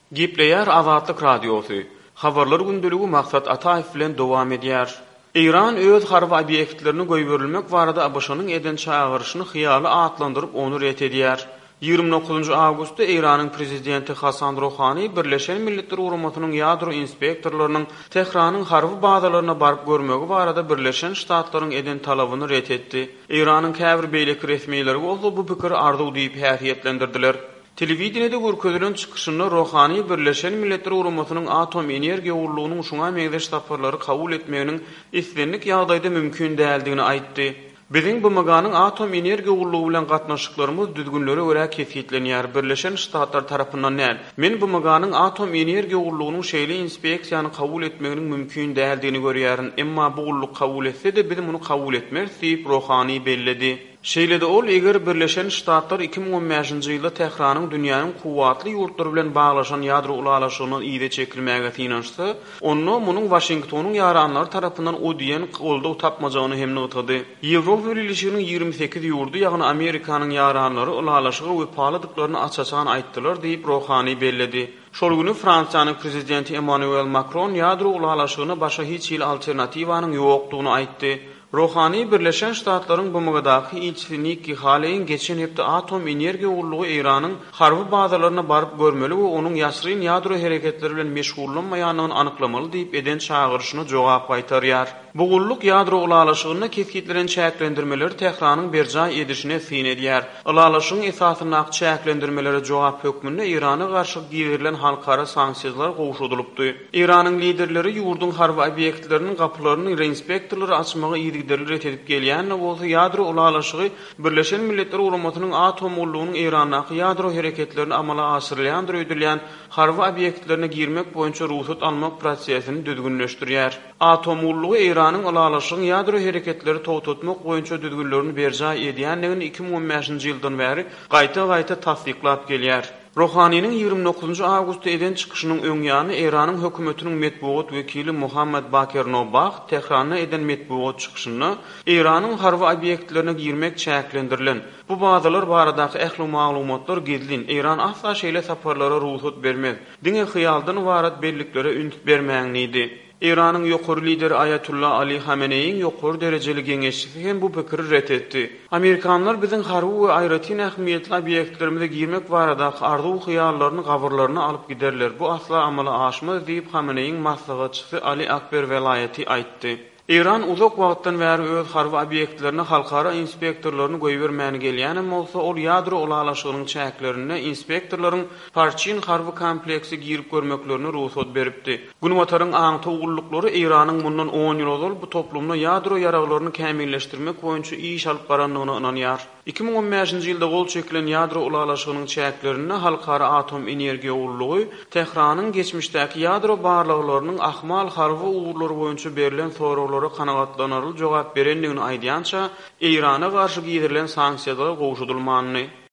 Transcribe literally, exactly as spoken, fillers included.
Gipleýär Azatlyk Radiosu. Habarlar gündülügi maksat Ataýew bilen dowam edýär. Iran öz harby obýektlerini goýberilmek barada A B Şynyň eden çağırşyny hyýaly atlandyryp onu ret edýär. ýygrimi dokuzynjy awgustda Iranyň prezidenti Hasan Rohany Birleşen Milletler Guramatynyň ýadro inspektorlarynyň Tehranyň harby bazalaryna baryp görmegi barada Birleşen Ştatlaryň eden talabyny ret etdi. Iranyň käbir beýleki resmiýetleri bolsa bu pikir arzuw diýip häsiýetlendirdiler. Telewizionyda görkezlen çykyşynda Rohany Birleşen Milletler Guramatynyň atom energiýa urlugynyň şuňa meňzeş taparlary kabul etmeginiň islenlik ýagdaýda mümkin däldigini aýtdy. Biziň bu maganyň atom energiýa urlugy bilen gatnaşyklarymyz düzgünlere görä kesitlenýär. Birleşen Ştatlar tarapyndan näl? Men bu maganyň atom energiýa urlugynyň şeýle inspeksiýany kabul etmeginiň mümkin däldigini görýärin. Emma bu urluk kabul etse de biz muny kabul etmez diýip Rohany belledi. Şeýlede ol eger Birleşen Ştatlar iki ming on beşinji ýylda Tehranyň dünýäniň kuwatly ýurtlary bilen baglaşan ýadro ulalaşygyny ýygy çekilmäge tinançsa, onu munyň Washingtonyň ýaranlary tarapyndan o diýen goldaw tapmajagyny hem notady. Ýewropa Birleşiginiň ýygrimi sekiz ýurdu ýagny Amerikanyň ýaranlary ulalaşygy we palydyklaryny açaçan aýtdylar diýip Rohany belledi. Şol güni Fransiýanyň prezidenti Emmanuel Macron ýadro ulalaşygyna başga hiç ýyl alternatiwanyň ýokdugyny aýtdy. Rohany Birleşen Ştatlaryň bu mugadaky ilçilik haleýin geçen hepde atom energiýa urlugy Iranyň harby bazalaryna baryp görmeli we onuň ýaşryn ýadro hereketleri bilen meşgullanmaýanyny anyklamaly diýip eden çağırşyna jogap gaýtarýar. Bu gulluk ýadro ulalaşygyna kesgitlen çäklendirmeleri Tehranyň berja edişine fin edýär. Ulalaşygyň esasyna çäklendirmeleri jogap hökmünde Irana garşy giýerilen halkara sanksiýalar gowşudylypdy. Iranyň liderleri ýurdun harby obýektleriniň gapylaryny inspektorlary açmagy ýygydyryp edip gelýän bolsa ýadro ulalaşygy Birleşen Milletler Guramatynyň atom urlugynyň Iranaky ýadro hereketlerini amala aşyrylýan öýdülýän harby obýektlerine girmek boýunça ruhsat almak prosesini düzgünleşdirýär. Atom urlugy Iranyň ulalaşygyň ýadro hereketleri togtatmak boýunça düzgünlerini berja edýänligini iki ming on beşinji ýyldan bäri gaýta-gaýta tasdiklap gelýär. Rohanynyň ýygrimi dokuzynjy awgustda eden çykyşynyň öňýany Iranyň hökümetiniň medeniýet wekili Muhammad Bakir Nobah Tehranda eden medeniýet çykyşyny Iranyň harby obýektlerine girmek çäklendirilen. Bu bazalar baradaky ähli maglumatlar gizlin. Iran asla şeýle saparlara ruhsat bermez. Diňe hyýaldan warat belliklere üntüp bermäňnidi. Iranyň ýokary lideri Ayatullah Ali Hameneýiň ýokary derejeli geňeşçisi hem bu pikiri ret etdi. Amerikanlar biziň harby we aýratyn ähmiýetli obýektlerimize girmek baradaky arzuw hyýallaryny gawurlaryna alyp giderler. Bu asla amala aşmaz diýip Hameneýiň maslahatçysy Ali Akber Velayati aýtdy. Iran uzak wagtdan bäri öz harby obýektlerini halkara inspektorlaryny goýbermäni gelýän bolsa ol ýadro ulalaşygynyň çäklerini inspektorlaryň Parçin harby kompleksi girip görmeklerini ruhsat beripdi. Gunwataryň aňty ugullukları Iranyň mundan on ýyl ozal bu toplumda ýadro ýaraglaryny kämilleşdirmek boýunça iş alyp baranlygyna inanýar. iki ming on beşinji ýylda gol çekilen ýadro ulalaşygynyň çäklerini halkara atom energiýa urlugy Tehranyň geçmişdäki ýadro barlyklarynyň ahmal harby uğurlary boýunça berilen soraglary kanagatlanarly jogap berenligini aýdýança Irana garşy giýdirilen sanksiýalara gowşudylmanyny